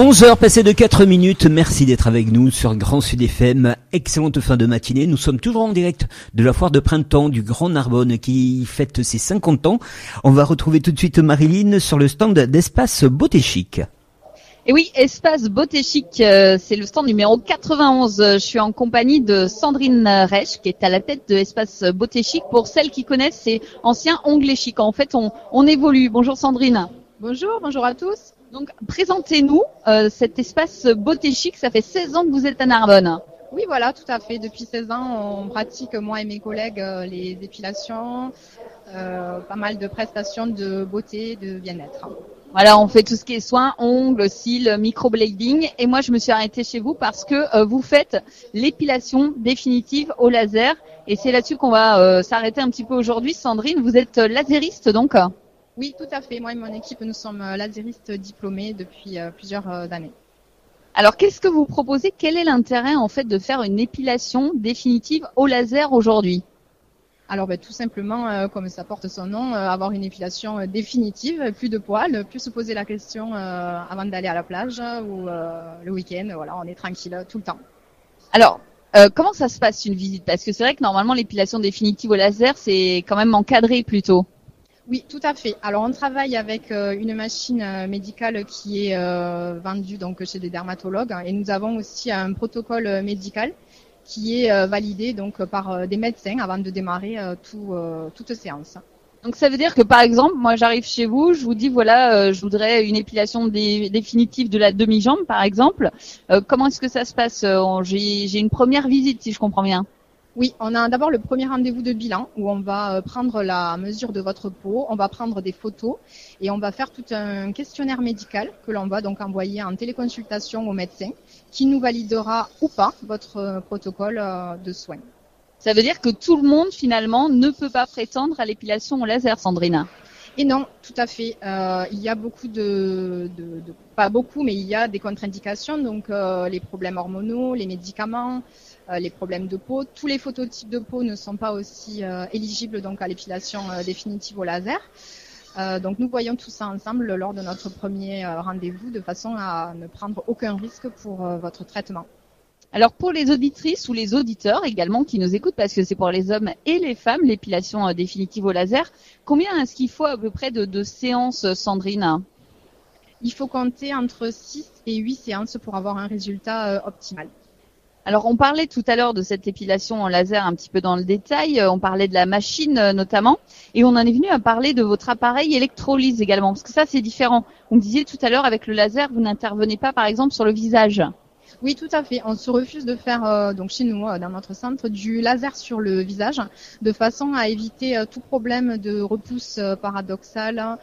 11h passées de 4 minutes, merci d'être avec nous sur Grand Sud FM. Excellente fin de matinée, nous sommes toujours en direct de la foire de printemps du Grand Narbonne qui fête ses 50 ans. On va retrouver tout de suite Marilyn sur le stand d'Espace Beauté Chic. Et oui, Espace Beauté Chic, c'est le stand numéro 91. Je suis en compagnie de Sandrine Reich, qui est à la tête de Espace Beauté Chic. Pour celles qui connaissent, c'est ancien Onglet Chic. En fait, on évolue. Bonjour Sandrine. Bonjour à tous. Donc, présentez-nous cet Espace Beauté Chic. Ça fait 16 ans que vous êtes à Narbonne. Oui, voilà, tout à fait. Depuis 16 ans, on pratique, moi et mes collègues, les épilations, pas mal de prestations de beauté, de bien-être. Voilà, on fait tout ce qui est soins, ongles, cils, microblading. Et moi, je me suis arrêtée chez vous parce que vous faites l'épilation définitive au laser. Et c'est là-dessus qu'on va s'arrêter un petit peu aujourd'hui. Sandrine, vous êtes lasériste donc? Oui, tout à fait. Moi et mon équipe, nous sommes laséristes diplômés depuis plusieurs années. Alors, qu'est-ce que vous proposez? Quel est l'intérêt en fait de faire une épilation définitive au laser aujourd'hui? Alors tout simplement, comme ça porte son nom, avoir une épilation définitive, plus de poils, plus se poser la question avant d'aller à la plage ou le week-end. Voilà, on est tranquille tout le temps. Alors, comment ça se passe une visite? Parce que c'est vrai que normalement l'épilation définitive au laser, c'est quand même encadré plutôt. Oui, tout à fait. Alors on travaille avec une machine médicale qui est vendue donc chez des dermatologues et nous avons aussi un protocole médical qui est validé donc par des médecins avant de démarrer toute séance. Donc ça veut dire que par exemple, moi j'arrive chez vous, je vous dis voilà, je voudrais une épilation définitive de la demi-jambe par exemple. Comment est-ce que ça se passe? J'ai une première visite si je comprends bien. Oui, on a d'abord le premier rendez-vous de bilan où on va prendre la mesure de votre peau, on va prendre des photos et on va faire tout un questionnaire médical que l'on va donc envoyer en téléconsultation au médecin qui nous validera ou pas votre protocole de soins. Ça veut dire que tout le monde finalement ne peut pas prétendre à l'épilation au laser, Sandrine? Et non, tout à fait. Il y a beaucoup pas beaucoup, mais il y a des contre-indications, donc les problèmes hormonaux, les médicaments, les problèmes de peau. Tous les phototypes de peau ne sont pas aussi éligibles donc à l'épilation définitive au laser. Donc nous voyons tout ça ensemble lors de notre premier rendez-vous de façon à ne prendre aucun risque pour votre traitement. Alors pour les auditrices ou les auditeurs également qui nous écoutent, parce que c'est pour les hommes et les femmes l'épilation définitive au laser, combien est-ce qu'il faut à peu près de séances, Sandrine? Il faut compter entre 6 et 8 séances pour avoir un résultat optimal. Alors on parlait tout à l'heure de cette épilation en laser un petit peu dans le détail, on parlait de la machine notamment, et on en est venu à parler de votre appareil électrolyse également, parce que ça c'est différent. Vous me disiez tout à l'heure avec le laser, vous n'intervenez pas par exemple sur le visage. Oui, tout à fait. On se refuse de faire donc chez nous, dans notre centre, du laser sur le visage, de façon à éviter tout problème de repousse paradoxale.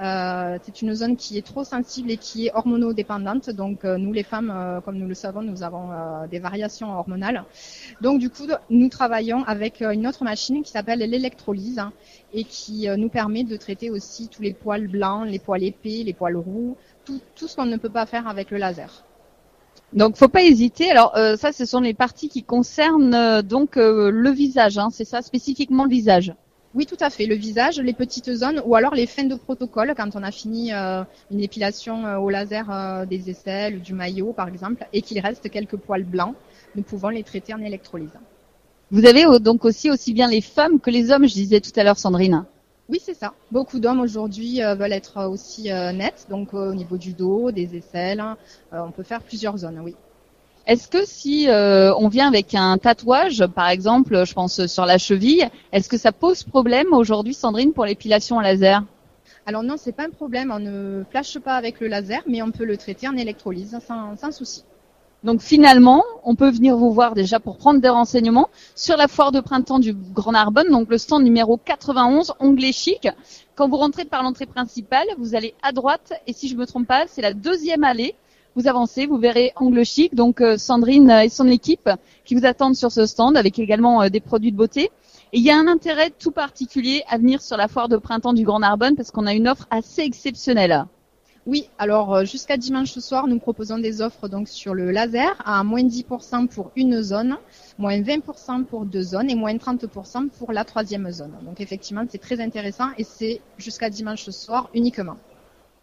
C'est une zone qui est trop sensible et qui est hormonodépendante. Donc nous, les femmes, comme nous le savons, nous avons des variations hormonales. Donc du coup, nous travaillons avec une autre machine qui s'appelle l'électrolyse et qui nous permet de traiter aussi tous les poils blancs, les poils épais, les poils roux, tout ce qu'on ne peut pas faire avec le laser. Donc, faut pas hésiter. Alors, ça, ce sont les parties qui concernent donc le visage, hein, c'est ça, spécifiquement le visage. Oui, tout à fait. Le visage, les petites zones, ou alors les fins de protocole, quand on a fini une épilation au laser des aisselles ou du maillot, par exemple, et qu'il reste quelques poils blancs, nous pouvons les traiter en électrolyse. Vous avez donc aussi bien les femmes que les hommes, je disais tout à l'heure, Sandrine. Oui, c'est ça. Beaucoup d'hommes aujourd'hui veulent être aussi nets, donc au niveau du dos, des aisselles. On peut faire plusieurs zones, oui. Est-ce que si on vient avec un tatouage, par exemple, je pense sur la cheville, est-ce que ça pose problème aujourd'hui, Sandrine, pour l'épilation en laser? Alors non, c'est pas un problème. On ne flashe pas avec le laser, mais on peut le traiter en électrolyse sans souci. Donc finalement, on peut venir vous voir déjà pour prendre des renseignements sur la foire de printemps du Grand Narbonne, donc le stand numéro 91, Onglet Chic. Quand vous rentrez par l'entrée principale, vous allez à droite et si je me trompe pas, c'est la deuxième allée. Vous avancez, vous verrez Onglet Chic, donc Sandrine et son équipe qui vous attendent sur ce stand avec également des produits de beauté. Et il y a un intérêt tout particulier à venir sur la foire de printemps du Grand Narbonne parce qu'on a une offre assez exceptionnelle. Oui, alors jusqu'à dimanche soir, nous proposons des offres donc sur le laser à moins 10% pour une zone, moins 20% pour deux zones et moins 30% pour la troisième zone. Donc effectivement, c'est très intéressant et c'est jusqu'à dimanche soir uniquement.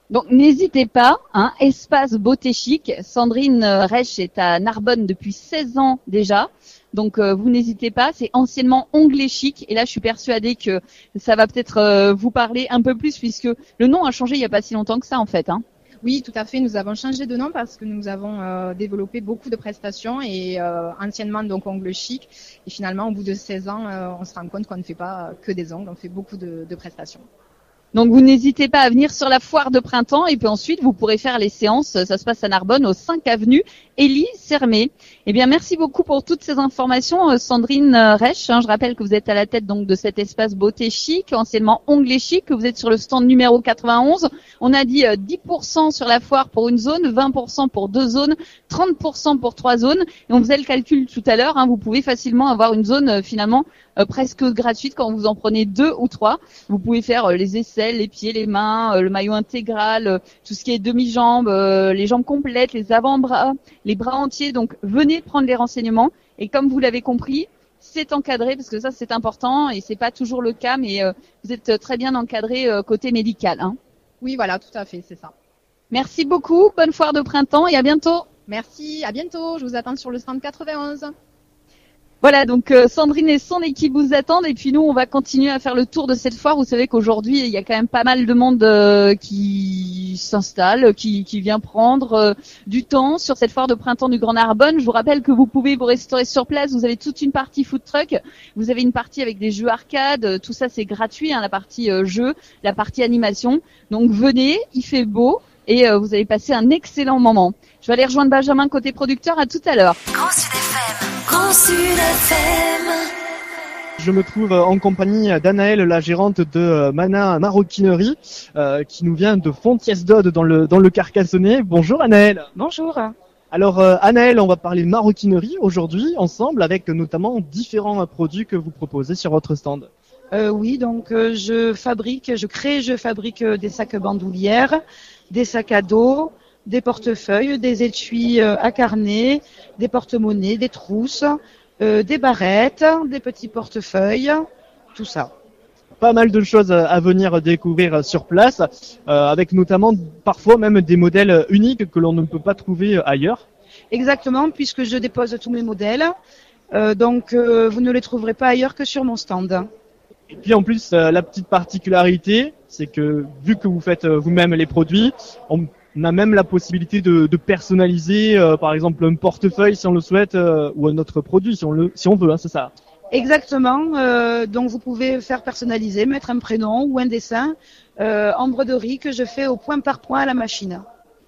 Donc n'hésitez pas, espace beauté chic. Sandrine Reich est à Narbonne depuis 16 ans déjà. Donc vous n'hésitez pas, c'est anciennement Onglet Chic et là je suis persuadée que ça va peut-être vous parler un peu plus puisque le nom a changé il y a pas si longtemps que ça en fait. Oui, tout à fait. Nous avons changé de nom parce que nous avons développé beaucoup de prestations et anciennement donc ongles chic. Et finalement, au bout de 16 ans, on se rend compte qu'on ne fait pas que des ongles, on fait beaucoup de prestations. Donc vous n'hésitez pas à venir sur la foire de printemps et puis ensuite vous pourrez faire les séances. Ça se passe à Narbonne au 5 avenue Élie Sermé. Eh bien merci beaucoup pour toutes ces informations Sandrine Reich. Je rappelle que vous êtes à la tête donc de cet espace beauté chic, anciennement Onglet Chic, que vous êtes sur le stand numéro 91. On a dit 10% sur la foire pour une zone, 20% pour 2 zones, 30% pour 3 zones. Et on faisait le calcul tout à l'heure, vous pouvez facilement avoir une zone finalement presque gratuite quand vous en prenez 2 ou 3. Vous pouvez faire les aisselles, les pieds, les mains, le maillot intégral, tout ce qui est demi-jambes, les jambes complètes, les avant-bras, les bras entiers. Donc venez prendre les renseignements et comme vous l'avez compris, c'est encadré parce que ça c'est important et c'est pas toujours le cas, mais vous êtes très bien encadré côté médical. Oui, voilà, tout à fait, c'est ça. Merci beaucoup, bonne foire de printemps et à bientôt. Merci, à bientôt. Je vous attends sur le stand 91. Voilà, donc Sandrine et son équipe vous attendent et puis nous on va continuer à faire le tour de cette foire. Vous savez qu'aujourd'hui il y a quand même pas mal de monde qui s'installe, qui vient prendre du temps sur cette foire de printemps du Grand Narbonne. Je vous rappelle que vous pouvez vous restaurer sur place. Vous avez toute une partie food truck, vous avez une partie avec des jeux arcade, tout ça c'est gratuit, la partie jeu, la partie animation. Donc venez, il fait beau et vous allez passer un excellent moment. Je vais aller rejoindre Benjamin côté producteur, à tout à l'heure. Grand Sud FM. Grand Sud FM. Je me trouve en compagnie d'Anaëlle, la gérante de Mana Maroquinerie, qui nous vient de Fontiès-d'Aude dans le Carcassonnais. Bonjour Anaëlle. Bonjour. Alors Anaëlle, on va parler maroquinerie aujourd'hui ensemble avec notamment différents produits que vous proposez sur votre stand. Oui, donc je fabrique des sacs bandoulières, des sacs à dos, des portefeuilles, des étuis à carnet, des porte-monnaies, des trousses, des barrettes, des petits portefeuilles, tout ça. Pas mal de choses à venir découvrir sur place, avec notamment parfois même des modèles uniques que l'on ne peut pas trouver ailleurs. Exactement, puisque je dépose tous mes modèles, donc vous ne les trouverez pas ailleurs que sur mon stand. Et puis en plus, la petite particularité, c'est que vu que vous faites vous-même les produits, on a même la possibilité de personnaliser, par exemple un portefeuille si on le souhaite, ou un autre produit si on veut, c'est ça. Exactement. Donc vous pouvez faire personnaliser, mettre un prénom ou un dessin en broderie que je fais au point par point à la machine.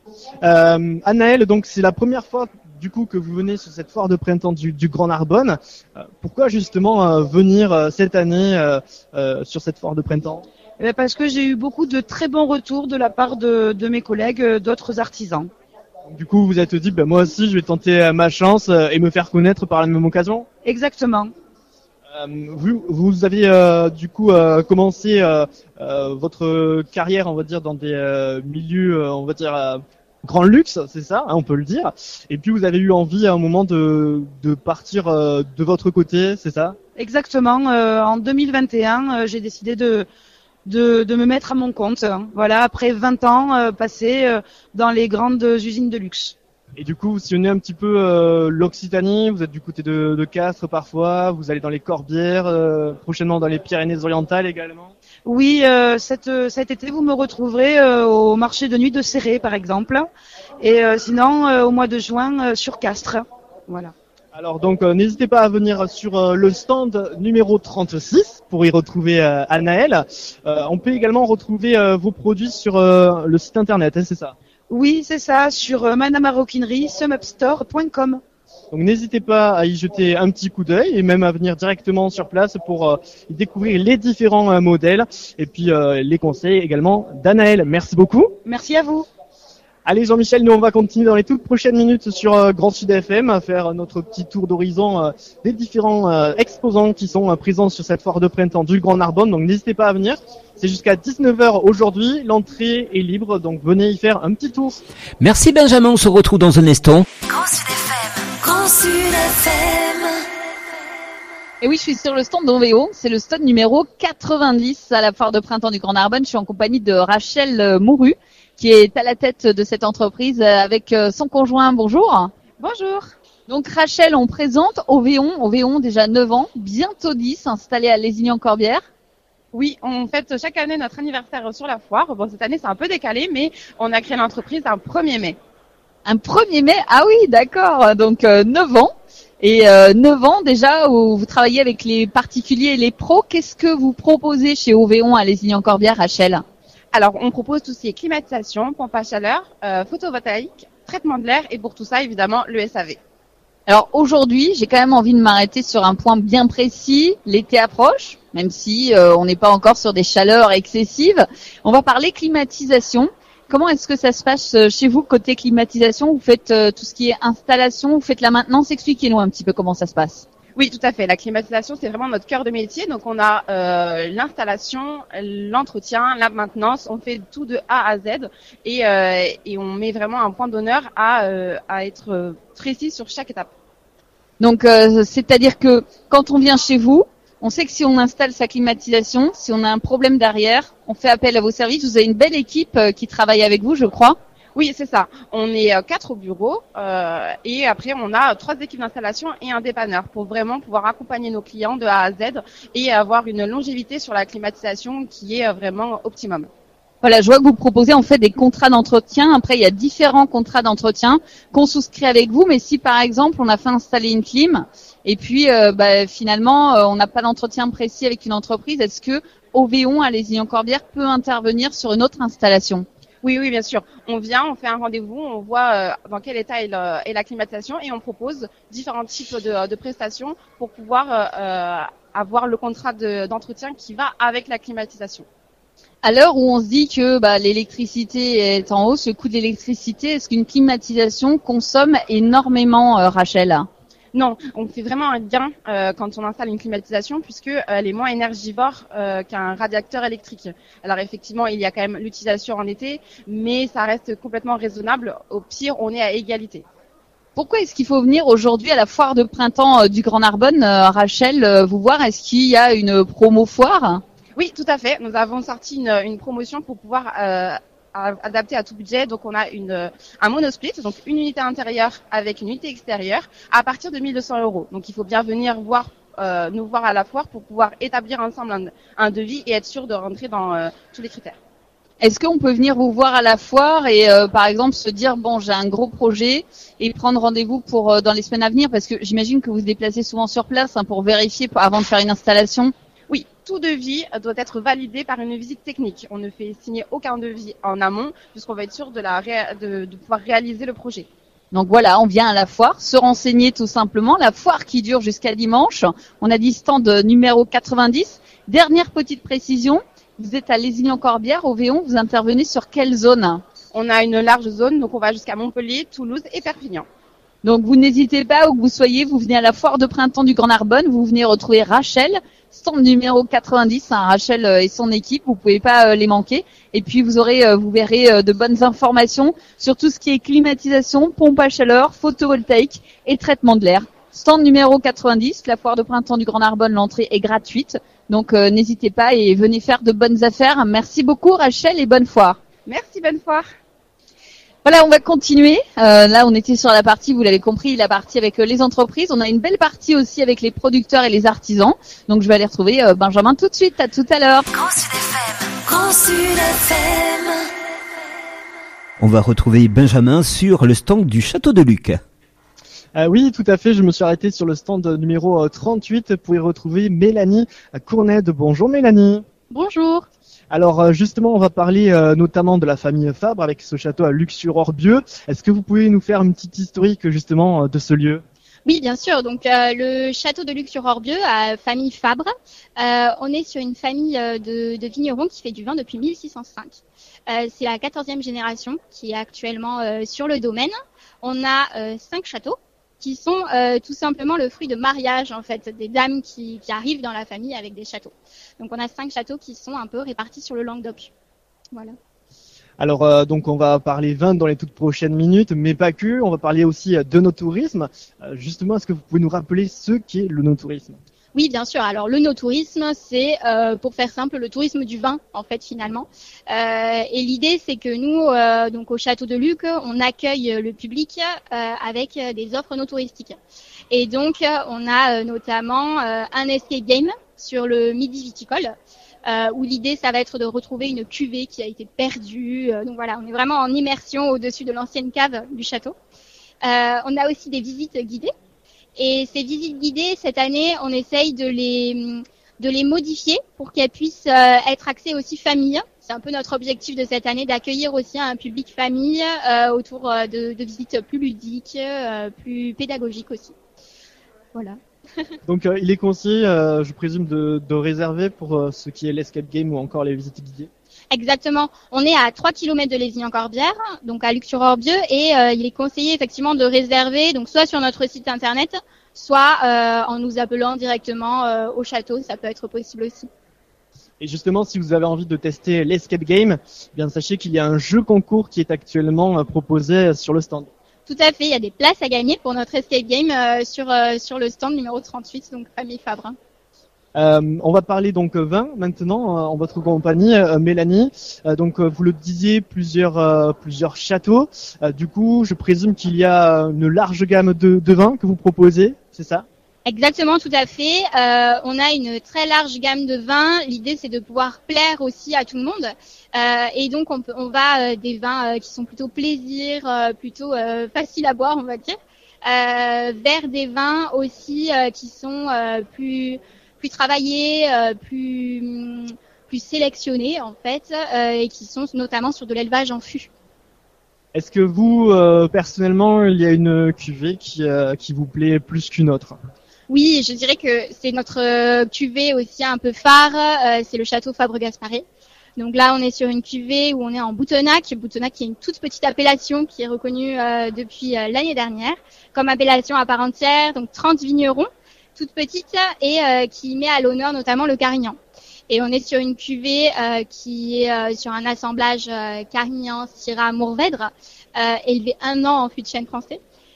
Anaëlle, donc c'est la première fois du coup que vous venez sur cette foire de printemps du Grand Narbonne. Pourquoi justement venir cette année sur cette foire de printemps? Parce que j'ai eu beaucoup de très bons retours de la part de mes collègues, d'autres artisans. Du coup, vous vous êtes dit, moi aussi, je vais tenter ma chance et me faire connaître par la même occasion. Exactement. Vous avez du coup commencé votre carrière, on va dire, dans des milieux, on va dire, grand luxe, c'est ça, on peut le dire. Et puis vous avez eu envie à un moment de partir de votre côté, c'est ça? Exactement. En 2021, j'ai décidé de me mettre à mon compte. Voilà, après 20 ans passés dans les grandes usines de luxe. Et du coup, vous sillonnez un petit peu l'Occitanie, vous êtes du côté de Castres parfois, vous allez dans les Corbières, prochainement dans les Pyrénées-Orientales également. Oui, cet été, vous me retrouverez au marché de nuit de Céré, par exemple. Et sinon, au mois de juin, sur Castres. Voilà. Alors donc, n'hésitez pas à venir sur le stand numéro 36 pour y retrouver Anaëlle. On peut également retrouver vos produits sur le site internet, c'est ça? Oui, c'est ça, sur manamaroquinerie, sumupstore.com. Donc n'hésitez pas à y jeter un petit coup d'œil et même à venir directement sur place pour y découvrir les différents modèles et puis les conseils également d'Anaëlle. Merci beaucoup. Merci à vous. Allez Jean-Michel, nous on va continuer dans les toutes prochaines minutes sur Grand Sud FM à faire notre petit tour d'horizon des différents exposants qui sont présents sur cette foire de printemps du Grand Narbonne. Donc n'hésitez pas à venir. C'est jusqu'à 19h aujourd'hui, l'entrée est libre, donc venez y faire un petit tour. Merci Benjamin, on se retrouve dans un instant. Grand Sud FM. Grand Sud FM. Et oui, je suis sur le stand d'Onvéo, c'est le stand numéro 90 à la foire de printemps du Grand Narbonne. Je suis en compagnie de Rachel Mouru, qui est à la tête de cette entreprise avec son conjoint. Bonjour. Bonjour. Donc Rachel, on présente Ovéon déjà 9 ans, bientôt 10, installé à Lézignan-Corbière. Oui, on fête chaque année notre anniversaire sur la foire. Bon, cette année, c'est un peu décalé, mais on a créé l'entreprise un 1er mai. Un 1er mai? Ah oui, d'accord. Donc 9 ans. Et 9 ans déjà où vous travaillez avec les particuliers et les pros. Qu'est-ce que vous proposez chez Ovéon à Lézignan-Corbière, Rachel? Alors, on propose tout ce qui est climatisation, pompe à chaleur, photovoltaïque, traitement de l'air et pour tout ça, évidemment, le SAV. Alors aujourd'hui, j'ai quand même envie de m'arrêter sur un point bien précis. L'été approche, même si on n'est pas encore sur des chaleurs excessives. On va parler climatisation. Comment est-ce que ça se passe chez vous côté climatisation? Vous faites tout ce qui est installation, vous faites la maintenance. Expliquez-nous un petit peu comment ça se passe. Oui, tout à fait. La climatisation, c'est vraiment notre cœur de métier. Donc, on a l'installation, l'entretien, la maintenance. On fait tout de A à Z et on met vraiment un point d'honneur à être précis sur chaque étape. Donc, c'est-à-dire que quand on vient chez vous, on sait que si on installe sa climatisation, si on a un problème derrière, on fait appel à vos services. Vous avez une belle équipe qui travaille avec vous, je crois. Oui, c'est ça. On est 4 au bureau et après on a 3 équipes d'installation et un dépanneur pour vraiment pouvoir accompagner nos clients de A à Z et avoir une longévité sur la climatisation qui est vraiment optimum. Voilà, je vois que vous proposez en fait des contrats d'entretien. Après, il y a différents contrats d'entretien qu'on souscrit avec vous. Mais si par exemple on a fait installer une clim et puis finalement on n'a pas d'entretien précis avec une entreprise, est-ce que Ovéon à Lézignan-Corbière peut intervenir sur une autre installation? Oui, bien sûr. On vient, on fait un rendez-vous, on voit dans quel état est la climatisation et on propose différents types de prestations pour pouvoir avoir le contrat d'entretien qui va avec la climatisation. À l'heure où on se dit que l'électricité est en hausse, le coût de l'électricité, est-ce qu'une climatisation consomme énormément, Rachel? Non, on fait vraiment un gain quand on installe une climatisation puisque elle est moins énergivore qu'un radiateur électrique. Alors effectivement, il y a quand même l'utilisation en été, mais ça reste complètement raisonnable. Au pire, on est à égalité. Pourquoi est-ce qu'il faut venir aujourd'hui à la foire de printemps du Grand Narbonne, Rachel, vous voir? Est-ce qu'il y a une promo foire? Oui, tout à fait. Nous avons sorti une promotion pour pouvoir adapté à tout budget. Donc on a un monosplit, donc une unité intérieure avec une unité extérieure à partir de 1 200 €. Donc il faut bien venir nous voir à la foire pour pouvoir établir ensemble un devis et être sûr de rentrer dans tous les critères. Est-ce qu'on peut venir vous voir à la foire et par exemple se dire bon, j'ai un gros projet et prendre rendez-vous pour dans les semaines à venir, parce que j'imagine que vous vous déplacez souvent sur place pour vérifier avant de faire une installation? Oui, tout devis doit être validé par une visite technique. On ne fait signer aucun devis en amont puisqu'on va être sûr de pouvoir réaliser le projet. Donc voilà, on vient à la foire, se renseigner tout simplement. La foire qui dure jusqu'à dimanche. On a dit stand numéro 90. Dernière petite précision, vous êtes à Lézignan-Corbière, Ovéon, vous intervenez sur quelle zone? On a une large zone, donc on va jusqu'à Montpellier, Toulouse et Perpignan. Donc vous n'hésitez pas, où que vous soyez, vous venez à la foire de printemps du Grand Narbonne, vous venez retrouver Rachel, stand numéro 90, Rachel et son équipe, vous pouvez pas les manquer. Et puis vous verrez de bonnes informations sur tout ce qui est climatisation, pompe à chaleur, photovoltaïque et traitement de l'air. Stand numéro 90, la foire de printemps du Grand Narbonne, l'entrée est gratuite. Donc n'hésitez pas et venez faire de bonnes affaires. Merci beaucoup Rachel et bonne foire. Merci, bonne foire. Voilà, on va continuer. Là, on était sur la partie, vous l'avez compris, la partie avec les entreprises. On a une belle partie aussi avec les producteurs et les artisans. Donc, je vais aller retrouver Benjamin tout de suite. À tout à l'heure. Grand Sud FM. Grand Sud FM. On va retrouver Benjamin sur le stand du Château de Luc. Oui, tout à fait. Je me suis arrêté sur le stand numéro 38 pour y retrouver Mélanie Cournède. Bonjour Mélanie. Bonjour. Alors justement, on va parler notamment de la famille Fabre avec ce château à Luc-sur-Orbieu. Est-ce que vous pouvez nous faire une petite historique justement de ce lieu ? Oui, bien sûr. Donc le château de Luc-sur-Orbieu, à famille Fabre, on est sur une famille de vignerons qui fait du vin depuis 1605. C'est la 14e génération qui est actuellement sur le domaine. On a 5 châteaux qui sont tout simplement le fruit de mariage en fait, des dames qui arrivent dans la famille avec des châteaux. Donc on a 5 châteaux qui sont un peu répartis sur le Languedoc. Voilà. Alors donc on va parler vin dans les toutes prochaines minutes, mais pas que. On va parler aussi de no-tourisme. Justement, est-ce que vous pouvez nous rappeler ce qu'est le no-tourisme ? Oui, bien sûr. Alors le no-tourisme, c'est pour faire simple le tourisme du vin en fait finalement. Et l'idée c'est que nous, donc au château de Luc, on accueille le public avec des offres no-touristiques. Et donc on a notamment un escape game sur le midi viticole. Où l'idée ça va être de retrouver une cuvée qui a été perdue. Donc voilà, on est vraiment en immersion au-dessus de l'ancienne cave du château. On a aussi des visites guidées. Et ces visites guidées, cette année, on essaye de les modifier pour qu'elles puissent être axées aussi famille. C'est un peu notre objectif de cette année, d'accueillir aussi un public famille autour de visites plus ludiques, plus pédagogiques aussi. Voilà. Donc il est conseillé, je présume, de réserver pour ce qui est l'escape game ou encore les visites guidées. Exactement. On est à 3 km de Lézignan-Corbière, donc à Luc-sur-Orbieu, et il est conseillé effectivement de réserver, donc soit sur notre site internet, soit en nous appelant directement au château, ça peut être possible aussi. Et justement, si vous avez envie de tester l'escape game, eh bien sachez qu'il y a un jeu concours qui est actuellement proposé sur le stand. Tout à fait, il y a des places à gagner pour notre escape game sur le stand numéro 38, donc famille Fabre. On va parler donc vin maintenant en votre compagnie, Mélanie. Donc vous le disiez, plusieurs châteaux. Du coup, je présume qu'il y a une large gamme de vins que vous proposez, c'est ça? Exactement, tout à fait. On a une très large gamme de vins. L'idée, c'est de pouvoir plaire aussi à tout le monde. Et donc, on va des vins qui sont plutôt plaisir, plutôt faciles à boire, on va dire, vers des vins aussi qui sont plus travaillés, plus sélectionnés en fait, et qui sont notamment sur de l'élevage en fût. Est-ce que vous, personnellement, il y a une cuvée qui vous plaît plus qu'une autre? Oui, je dirais que c'est notre cuvée aussi un peu phare, c'est le château Fabre-Gasparet. Donc là, on est sur une cuvée où on est en Boutonnac. Boutonnac qui est une toute petite appellation qui est reconnue depuis l'année dernière comme appellation à part entière, donc 30 vignerons, toute petite, et qui met à l'honneur notamment le Carignan. Et on est sur une cuvée qui est sur un assemblage Carignan, Syrah, Mourvèdre, élevé 1 an en fût de chêne français.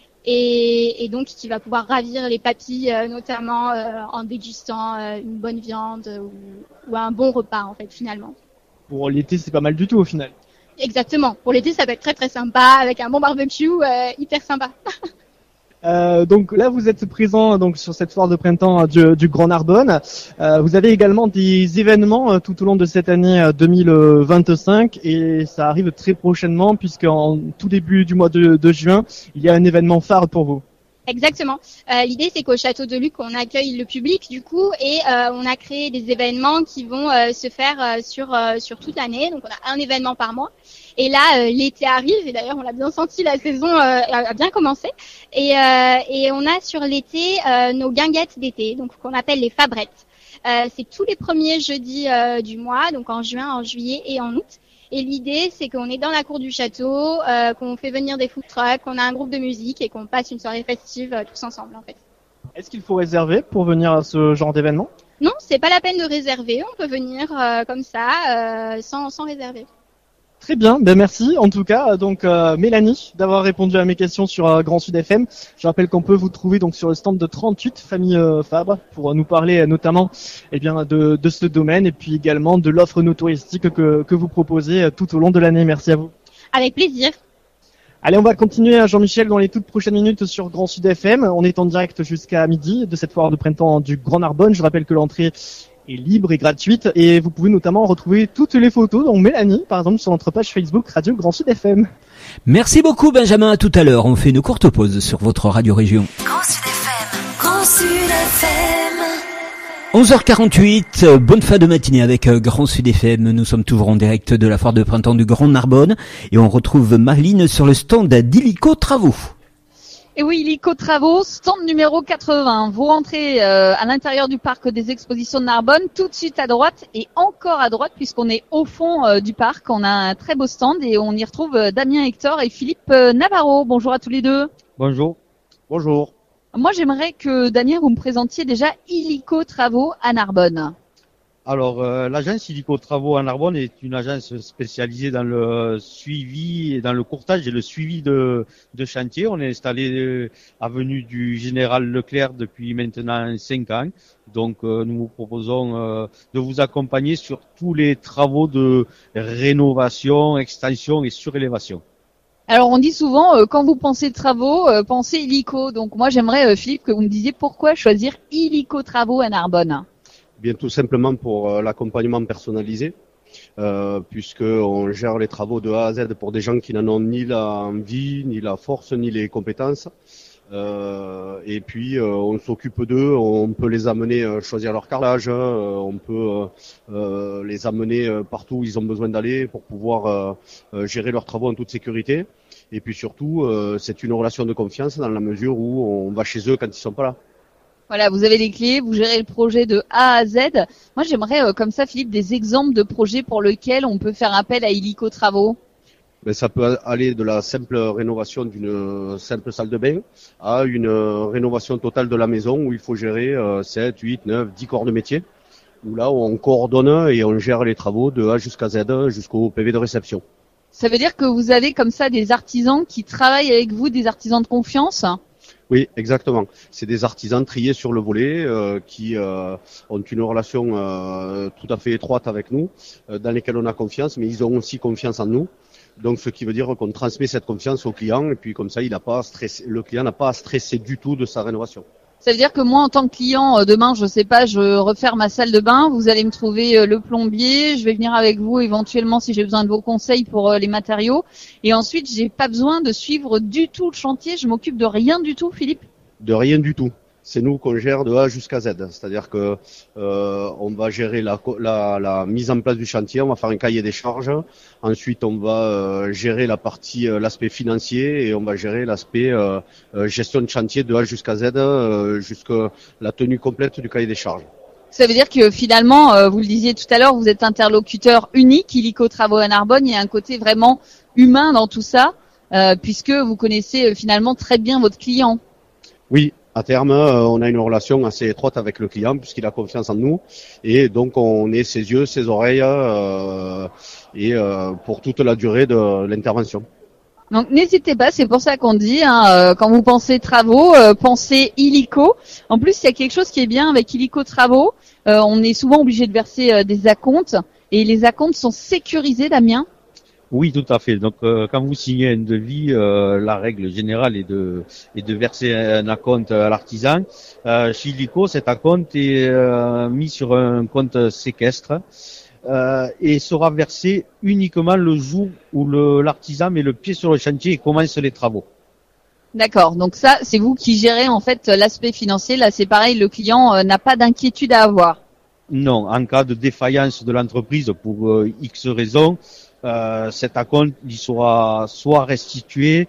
Et donc qui va pouvoir ravir les papilles, notamment en dégustant une bonne viande ou un bon repas en fait finalement. Pour l'été, c'est pas mal du tout au final. Exactement. Pour l'été, ça peut être très très sympa avec un bon barbecue, hyper sympa. Donc là, vous êtes présent donc sur cette foire de printemps du Grand Narbonne. Vous avez également des événements tout au long de cette année 2025 et ça arrive très prochainement puisque en tout début du mois de juin, il y a un événement phare pour vous. Exactement. L'idée, c'est qu'au château de Luc, on accueille le public du coup et on a créé des événements qui vont se faire sur toute l'année. Donc, on a un événement par mois. Et là, l'été arrive et d'ailleurs, on l'a bien senti, la saison a bien commencé. Et on a sur l'été nos guinguettes d'été, donc qu'on appelle les fabrettes. C'est tous les premiers jeudis du mois, donc en juin, en juillet et en août. Et l'idée, c'est qu'on est dans la cour du château, qu'on fait venir des food trucks, qu'on a un groupe de musique et qu'on passe une soirée festive tous ensemble en fait. Est-ce qu'il faut réserver pour venir à ce genre d'événement? Non, c'est pas la peine de réserver, on peut venir comme ça, sans réserver. Très bien, ben merci en tout cas donc Mélanie d'avoir répondu à mes questions sur Grand Sud FM. Je rappelle qu'on peut vous trouver donc sur le stand de 38 famille Fabre pour nous parler notamment de ce domaine et puis également de l'offre no touristique que vous proposez tout au long de l'année. Merci à vous. Avec plaisir. Allez, on va continuer à Jean-Michel dans les toutes prochaines minutes sur Grand Sud FM. On est en direct jusqu'à midi de cette foire de printemps du Grand Narbonne. Je rappelle que l'entrée est libre et gratuite et vous pouvez notamment retrouver toutes les photos dont Mélanie par exemple sur notre page Facebook Radio Grand Sud FM. Merci beaucoup Benjamin, à tout à l'heure. On fait une courte pause sur votre radio région. Grand Sud FM, Grand Sud FM. 11h48, bonne fin de matinée avec Grand Sud FM. Nous sommes toujours en direct de la foire de printemps du Grand Narbonne et on retrouve Marline sur le stand d'Illico Travaux. Et oui, Illico Travaux, stand numéro 80. Vous rentrez à l'intérieur du parc des expositions de Narbonne, tout de suite à droite et encore à droite puisqu'on est au fond du parc. On a un très beau stand et on y retrouve Damien Hector et Philippe Navarro. Bonjour à tous les deux. Bonjour. Bonjour. Moi, j'aimerais que Damien, vous me présentiez déjà Illico Travaux à Narbonne. Alors, l'agence Illico Travaux à Narbonne est une agence spécialisée dans le suivi et dans le courtage et le suivi de chantier. On est installé avenue du Général Leclerc depuis maintenant 5 ans. Donc, nous vous proposons de vous accompagner sur tous les travaux de rénovation, extension et surélévation. Alors on dit souvent, quand vous pensez travaux, pensez illico. Donc moi j'aimerais, Philippe, que vous me disiez pourquoi choisir Illico Travaux à Narbonne. Bien tout simplement pour l'accompagnement personnalisé, puisque on gère les travaux de A à Z pour des gens qui n'en ont ni la envie, ni la force, ni les compétences. Et puis on s'occupe d'eux, on peut les amener choisir leur carrelage, on peut les amener partout où ils ont besoin d'aller pour pouvoir gérer leurs travaux en toute sécurité. Et puis surtout, c'est une relation de confiance dans la mesure où on va chez eux quand ils sont pas là. Voilà, vous avez les clés, vous gérez le projet de A à Z. Moi, j'aimerais, comme ça, Philippe, des exemples de projets pour lesquels on peut faire appel à Illico Travaux. Ben, ça peut aller de la simple rénovation d'une simple salle de bain à une rénovation totale de la maison où il faut gérer 7, 8, 9, 10 corps de métier. Où là, on coordonne et on gère les travaux de A jusqu'à Z jusqu'au PV de réception. Ça veut dire que vous avez comme ça des artisans qui travaillent avec vous, des artisans de confiance? Oui, exactement. C'est des artisans triés sur le volet qui ont une relation tout à fait étroite avec nous, dans lesquels on a confiance, mais ils ont aussi confiance en nous. Donc, ce qui veut dire qu'on transmet cette confiance au client et puis comme ça, le client n'a pas à stresser du tout de sa rénovation. Ça veut dire que moi, en tant que client, demain, je sais pas, je refaire ma salle de bain, vous allez me trouver le plombier, je vais venir avec vous éventuellement si j'ai besoin de vos conseils pour les matériaux. Et ensuite, j'ai pas besoin de suivre du tout le chantier, je m'occupe de rien du tout, Philippe? De rien du tout. C'est nous qu'on gère de A jusqu'à Z. C'est-à-dire que on va gérer la mise en place du chantier, on va faire un cahier des charges. Ensuite, on va gérer l'aspect financier et on va gérer l'aspect gestion de chantier de A jusqu'à Z, jusqu'à la tenue complète du cahier des charges. Ça veut dire que finalement, vous le disiez tout à l'heure, vous êtes interlocuteur unique, Illico Travaux à Narbonne. Il y a un côté vraiment humain dans tout ça, puisque vous connaissez finalement très bien votre client. Oui. À terme, on a une relation assez étroite avec le client puisqu'il a confiance en nous et donc on est ses yeux, ses oreilles pour toute la durée de l'intervention. Donc n'hésitez pas, c'est pour ça qu'on dit, quand vous pensez travaux, pensez Illico. En plus, il y a quelque chose qui est bien avec Illico Travaux, on est souvent obligé de verser des acomptes et les acomptes sont sécurisés, Damien. Oui, tout à fait. Donc, quand vous signez un devis, la règle générale est de verser un acompte à l'artisan. Chez Illico, cet acompte est mis sur un compte séquestre et sera versé uniquement le jour où l'artisan met le pied sur le chantier et commence les travaux. D'accord. Donc ça, c'est vous qui gérez en fait l'aspect financier. Là, c'est pareil, le client n'a pas d'inquiétude à avoir. Non, en cas de défaillance de l'entreprise pour X raisons, cet acompte il sera soit restitué,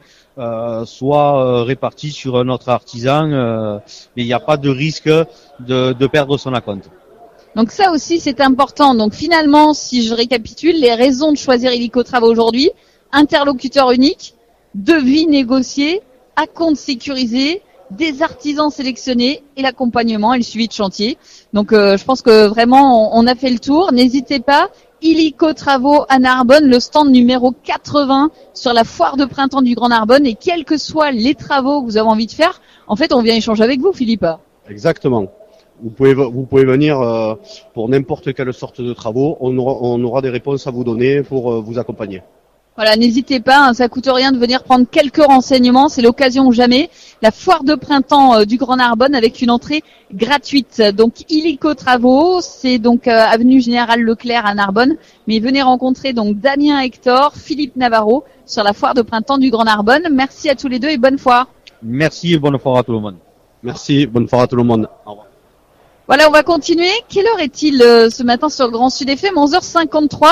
soit réparti sur un autre artisan, mais il n'y a pas de risque de perdre son acompte. Donc ça aussi c'est important. Donc finalement, si je récapitule, les raisons de choisir Illico Travaux aujourd'hui: interlocuteur unique, devis négocié, acompte sécurisé, des artisans sélectionnés et l'accompagnement et le suivi de chantier. Donc je pense que vraiment on a fait le tour. N'hésitez pas. Illico Travaux à Narbonne, le stand numéro 80 sur la foire de printemps du Grand Narbonne, et quels que soient les travaux que vous avez envie de faire, en fait on vient échanger avec vous, Philippe. Exactement. Vous pouvez venir pour n'importe quelle sorte de travaux, on aura des réponses à vous donner pour vous accompagner. Voilà, n'hésitez pas, ça coûte rien de venir prendre quelques renseignements, c'est l'occasion ou jamais. La foire de printemps du Grand Narbonne avec une entrée gratuite. Donc Illico Travaux, c'est donc avenue Général Leclerc à Narbonne, mais venez rencontrer donc Damien Hector, Philippe Navarro sur la foire de printemps du Grand Narbonne. Merci à tous les deux et bonne foire. Merci et bonne foire à tout le monde. Merci, bonne foire à tout le monde. Au revoir. Voilà, on va continuer. Quelle heure est-il ce matin sur Grand Sud FM? 11h53.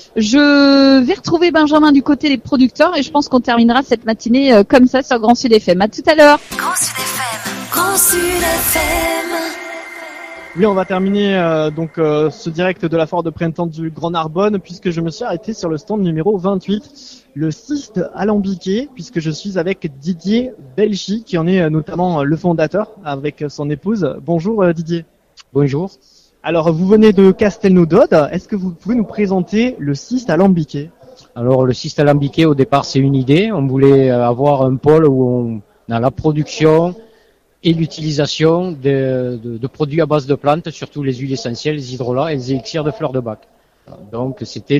Je vais retrouver Benjamin du côté des producteurs et je pense qu'on terminera cette matinée comme ça sur Grand Sud FM. À tout à l'heure. Grand Sud FM. Grand Sud FM. Oui, on va terminer ce direct de la foire de printemps du Grand Narbonne puisque je me suis arrêté sur le stand numéro 28, le cyste alambiqué, puisque je suis avec Didier Belchy qui en est notamment le fondateur avec son épouse. Bonjour Didier. Bonjour. Alors, vous venez de Castelnaudode. Est-ce que vous pouvez nous présenter le cyste alambiqué? Alors le cyste alambiqué, au départ, c'est une idée. On voulait avoir un pôle où on a la production et l'utilisation de produits à base de plantes, surtout les huiles essentielles, les hydrolats et les élixirs de fleurs de bac. Donc c'était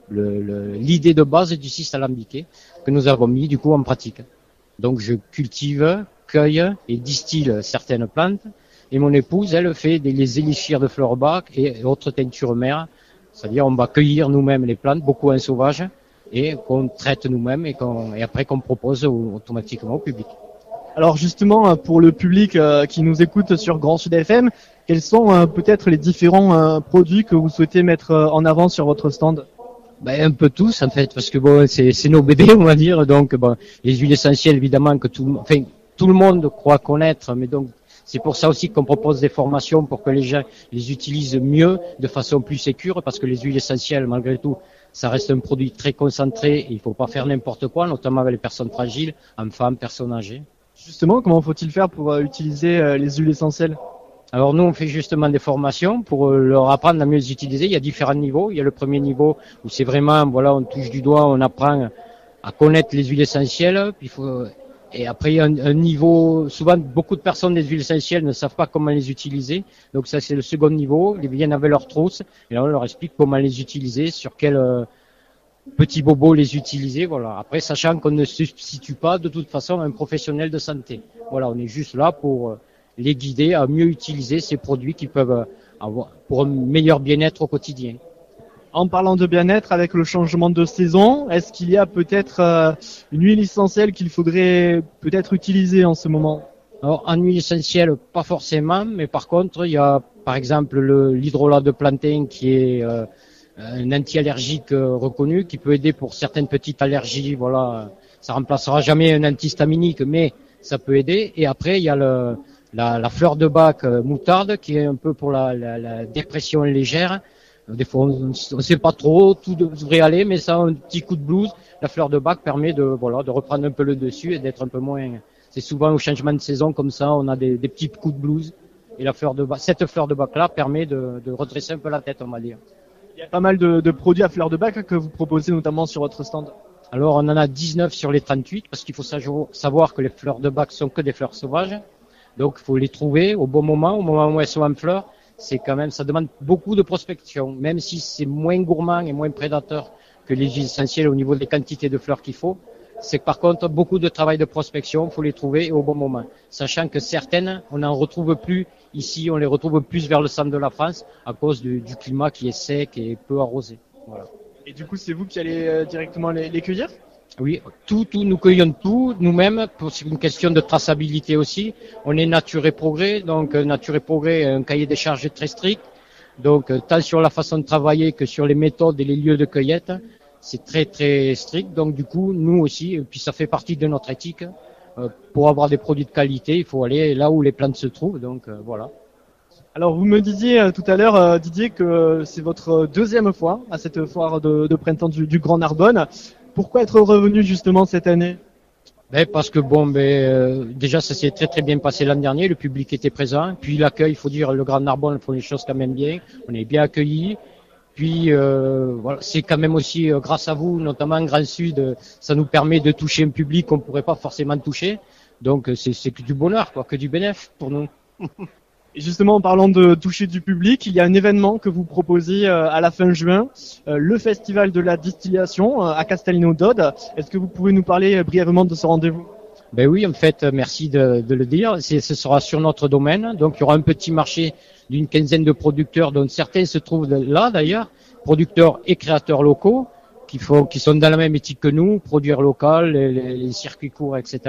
l'idée de base du cyste alambiqué que nous avons mis du coup en pratique. Donc je cultive, cueille et distille certaines plantes. Et mon épouse, elle fait les élixirs de fleurs de bac et autres teintures mères. C'est-à-dire on va cueillir nous-mêmes les plantes, beaucoup en sauvage, et qu'on traite nous-mêmes et après qu'on propose automatiquement au public. Alors justement, pour le public qui nous écoute sur Grand Sud FM, quels sont peut-être les différents produits que vous souhaitez mettre en avant sur votre stand? Un peu tous en fait, parce que bon, c'est nos bébés, on va dire. Donc bon, les huiles essentielles évidemment que tout le monde croit connaître, mais donc c'est pour ça aussi qu'on propose des formations pour que les gens les utilisent mieux, de façon plus sécure, parce que les huiles essentielles, malgré tout, ça reste un produit très concentré et il faut pas faire n'importe quoi, notamment avec les personnes fragiles, enfants, personnes âgées. Justement, comment faut-il faire pour utiliser les huiles essentielles? Alors nous, on fait justement des formations pour leur apprendre à mieux les utiliser. Il y a différents niveaux. Il y a le premier niveau où c'est vraiment, voilà, on touche du doigt, on apprend à connaître les huiles essentielles. Et après, il y a un niveau, souvent, beaucoup de personnes des huiles essentielles ne savent pas comment les utiliser. Donc ça, c'est le second niveau. Ils viennent avec leur trousse et là, on leur explique comment les utiliser, sur quel petits bobos les utiliser. Voilà. Après, sachant qu'on ne se substitue pas de toute façon à un professionnel de santé. Voilà, on est juste là pour les guider à mieux utiliser ces produits qui peuvent avoir pour un meilleur bien-être au quotidien. En parlant de bien-être, avec le changement de saison, est-ce qu'il y a peut-être une huile essentielle qu'il faudrait peut-être utiliser en ce moment? Alors, en huile essentielle, pas forcément, mais par contre, il y a par exemple l'hydrolat de plantain qui est un anti-allergique reconnu, qui peut aider pour certaines petites allergies. Voilà, ça remplacera jamais un antihistaminique, mais ça peut aider. Et après, il y a la fleur de bac moutarde qui est un peu pour la dépression légère. Des fois, on ne sait pas trop, tout devrait aller, mais ça, un petit coup de blues, la fleur de bac permet de reprendre un peu le dessus et d'être un peu moins. C'est souvent au changement de saison comme ça, on a des petits coups de blues. Et cette fleur de bac là permet de redresser un peu la tête, on va dire. Il y a pas mal de produits à fleur de bac que vous proposez notamment sur votre stand. Alors, on en a 19 sur les 38 parce qu'il faut savoir que les fleurs de bac sont que des fleurs sauvages. Donc, il faut les trouver au bon moment, au moment où elles sont en fleurs. C'est quand même, ça demande beaucoup de prospection, même si c'est moins gourmand et moins prédateur que les huiles essentielles au niveau des quantités de fleurs qu'il faut. C'est par contre beaucoup de travail de prospection, il faut les trouver au bon moment. Sachant que certaines, on n'en retrouve plus ici, on les retrouve plus vers le centre de la France à cause du climat qui est sec et peu arrosé. Voilà. Et du coup, c'est vous qui allez directement les cueillir? Oui, nous cueillons tout nous-mêmes. C'est une question de traçabilité aussi. On est Nature et Progrès, donc Nature et Progrès a un cahier des charges très strict. Donc tant sur la façon de travailler que sur les méthodes et les lieux de cueillette, c'est très très strict. Donc du coup, nous aussi, et puis ça fait partie de notre éthique. Pour avoir des produits de qualité, il faut aller là où les plantes se trouvent. Donc voilà. Alors vous me disiez tout à l'heure, Didier, que c'est votre deuxième fois à cette foire de printemps du Grand Narbonne. Pourquoi être revenu justement cette année? Parce que déjà ça s'est très très bien passé l'an dernier, le public était présent, puis l'accueil, il faut dire, le Grand Narbonne font les choses quand même bien, on est bien accueillis, puis voilà, c'est quand même aussi grâce à vous, notamment Grand Sud, ça nous permet de toucher un public qu'on pourrait pas forcément toucher, donc c'est que du bonheur, quoi, que du bénéfice pour nous. Et justement, en parlant de toucher du public, il y a un événement que vous proposez à la fin juin, le Festival de la Distillation à Castelnaudode. Est-ce que vous pouvez nous parler brièvement de ce rendez-vous? Oui, en fait, merci de le dire. Ce sera sur notre domaine. Donc, il y aura un petit marché d'une quinzaine de producteurs, dont certains se trouvent là d'ailleurs, producteurs et créateurs locaux, qui sont dans la même éthique que nous, produire local, les circuits courts, etc.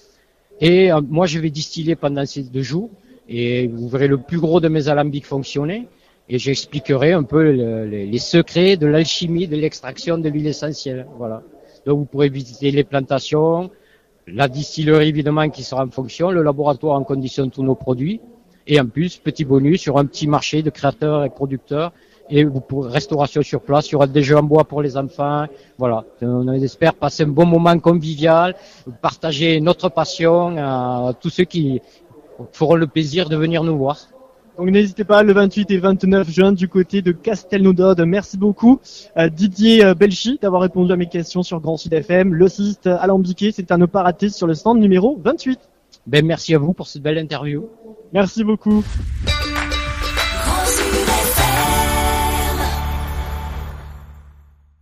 Et moi, je vais distiller pendant ces 2 jours. Et vous verrez le plus gros de mes alambics fonctionner et j'expliquerai un peu les secrets de l'alchimie de l'extraction de l'huile essentielle. Voilà. Donc vous pourrez visiter les plantations, la distillerie évidemment qui sera en fonction, le laboratoire en conditionne tous nos produits et en plus petit bonus sur un petit marché de créateurs et producteurs et vous pourrez restauration sur place, il y aura des jeux en bois pour les enfants. Voilà. On espère passer un bon moment convivial, partager notre passion à tous ceux qui feront le plaisir de venir nous voir. Donc n'hésitez pas, le 28 et 29 juin du côté de Castelnaudode. Merci beaucoup Didier Belchi d'avoir répondu à mes questions sur Grand Sud FM. Le cyste alambiqué, c'est à ne pas rater sur le stand numéro 28. Ben merci à vous pour cette belle interview. Merci beaucoup.